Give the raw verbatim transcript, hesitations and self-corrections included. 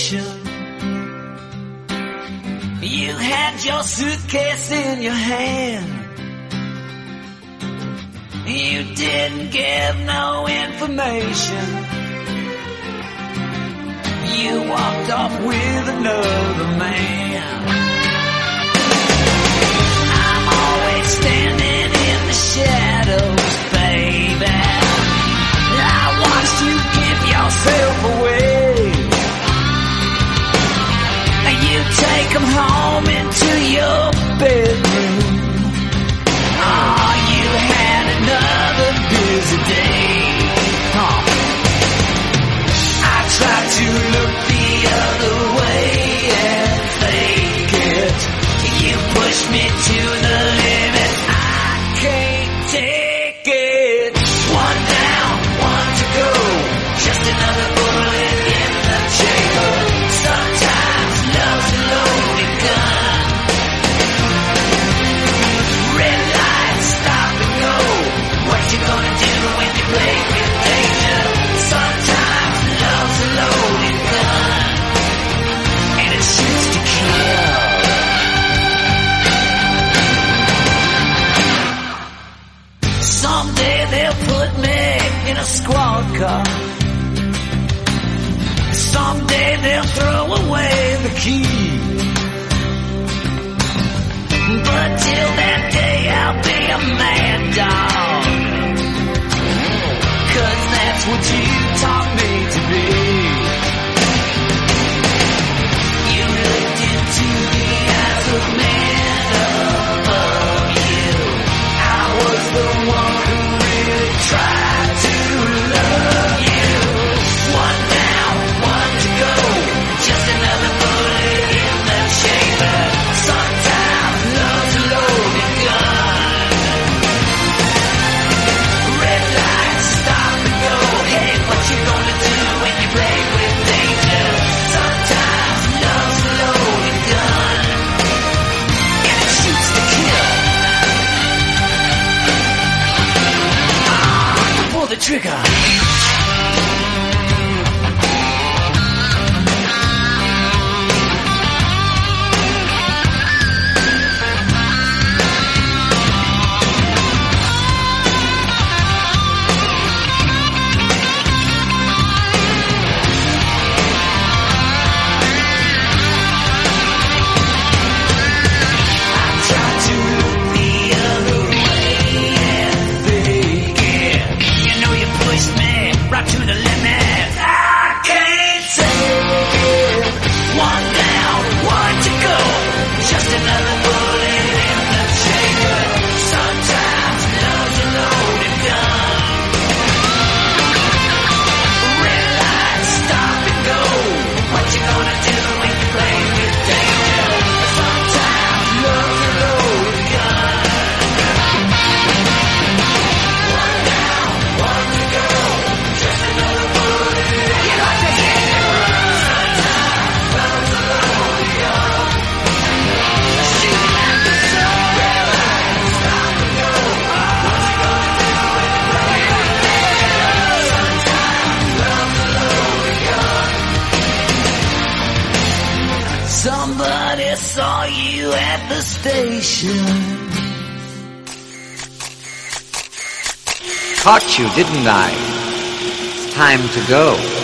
station. You had your suitcase in your hand. You didn't give no information. You walked off with another man. I'm always standing in the shadows, baby. I watched you give yourself away. You take them home into your bedroom. Oh, you had another busy day. Huh. I tried to look the other way and fake it. You pushed me to the limit. I can't take it. One down, one to go. Just another bullet in the chamber. Sometimes love's a loaded gun. Red lights, stop and go. What you gonna do when you play with danger? Sometimes love's a loaded gun, and it shoots to kill. Someday they'll put me in a squad car. Someday they'll throw away the key. But till that day I'll be a mad dog. 'Cause that's what you taught me to be. You looked into the eyes of men above you. I was the one who really tried to love you. One down, one to go. Just another bullet in the chamber. Sometimes love's a loaded gun. Red lights, stop and go. Hey, what you gonna do when you play with danger? Sometimes love's a loaded gun, and it shoots to kill. Ah, you pull the trigger. To the limit, I can't take it. One down, one to go. Just another bullet in the chamber. Sometimes love's a loaded gun. Red lights, stop and go. What you gonna do when you play with danger? Sometimes love's a loaded gun. One down, one to go. Somebody saw you at the station. Caught you, didn't I? It's time to go.